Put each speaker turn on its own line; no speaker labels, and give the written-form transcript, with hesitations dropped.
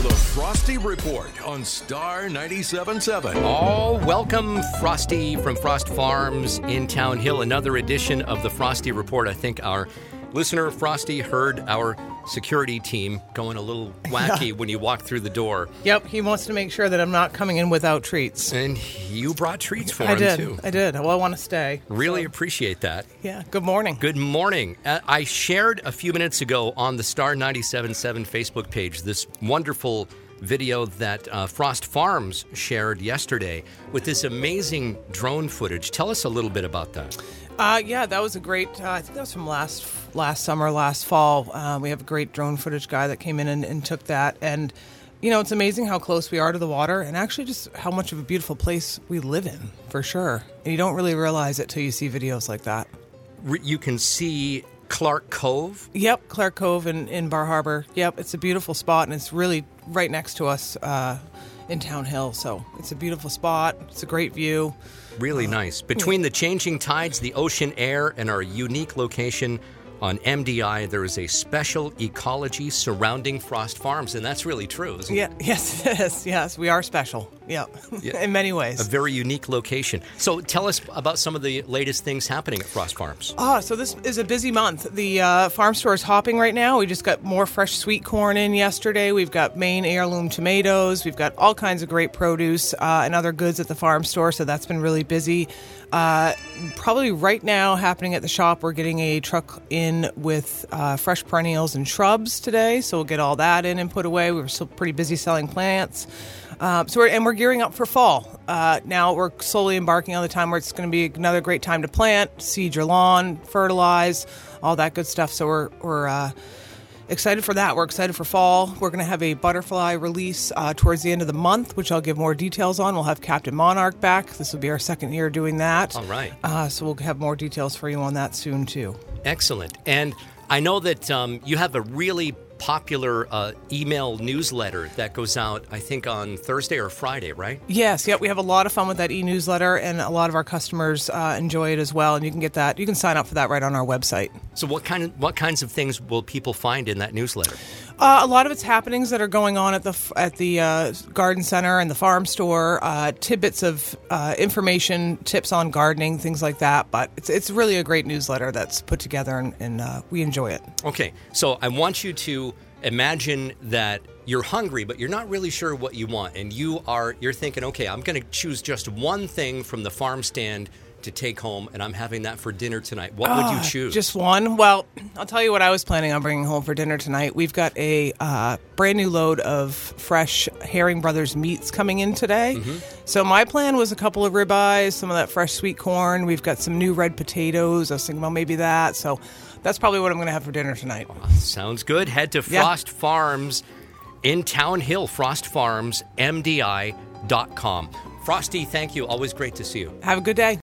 The Frosty Report on Star 97.7.
Oh, welcome, Frosty from Frost Farms in Town Hill. Another edition of the Frosty Report. I think our listener, Frosty, heard our security team going a little wacky when you walked through the door.
Yep, he wants to make sure that I'm not coming in without treats.
And you brought treats for him, too.
I did. Well, I want to stay.
Really appreciate that.
Yeah, good morning.
Good morning. I shared a few minutes ago on the Star 97.7 Facebook page this wonderful video that Frost Farms shared yesterday with this amazing drone footage. Tell us a little bit about that.
Yeah, that was a great, I think that was from last summer, last fall. We have a great drone footage guy that came in and took that. And, you know, it's amazing how close we are to the water and actually just how much of a beautiful place we live in, for sure. And you don't really realize it till you see videos like that.
You can see Clark Cove?
Yep, Clark Cove in Bar Harbor. Yep, it's a beautiful spot, and it's really right next to us in Town Hill. So it's a beautiful spot. It's a great view.
Really nice. Between the changing tides, the ocean air, and our unique location on MDI, there is a special ecology surrounding Frost Farms, and that's really true, isn't it?
Yes, it is. Yes, we are special. Yeah, in many ways.
A very unique location. So tell us about some of the latest things happening at Frost Farms.
So this is a busy month. The farm store is hopping right now. We just got more fresh sweet corn in yesterday. We've got Maine heirloom tomatoes. We've got all kinds of great produce and other goods at the farm store, so that's been really busy. Probably right now happening at the shop, we're getting a truck in with fresh perennials and shrubs today, so we'll get all that in and put away. We were still pretty busy selling plants. We're gearing up for fall. Now we're slowly embarking on the time where it's going to be another great time to plant, seed your lawn, fertilize, all that good stuff. So we're excited for that. We're excited for fall. We're going to have a butterfly release towards the end of the month, which I'll give more details on. We'll have Captain Monarch back. This will be our second year doing that.
All right.
So we'll have more details for you on that soon, too.
Excellent. And I know that you have a really popular email newsletter that goes out, I think, on Thursday or Friday, right?
Yes. Yeah, we have a lot of fun with that e-newsletter, and a lot of our customers enjoy it as well. And you can get that. You can sign up for that right on our website.
So what kinds of things will people find in that newsletter?
A lot of it's happenings that are going on at the garden center and the farm store, tidbits of information, tips on gardening, things like that. But it's really a great newsletter that's put together, and we enjoy it.
Okay, so I want you to imagine that you're hungry, but you're not really sure what you want, and you're thinking, okay, I'm going to choose just one thing from the farm stand to take home, and I'm having that for dinner tonight. What would you choose?
Just one? Well, I'll tell you what I was planning on bringing home for dinner tonight. We've got a brand new load of fresh Herring Brothers meats coming in today. Mm-hmm. So my plan was a couple of ribeyes, some of that fresh sweet corn. We've got some new red potatoes. I was thinking, well, maybe that. So that's probably what I'm going to have for dinner tonight.
Sounds good. Head to Frost Farms in Town Hill, frostfarmsmdi.com. Frosty, thank you. Always great to see you.
Have a good day.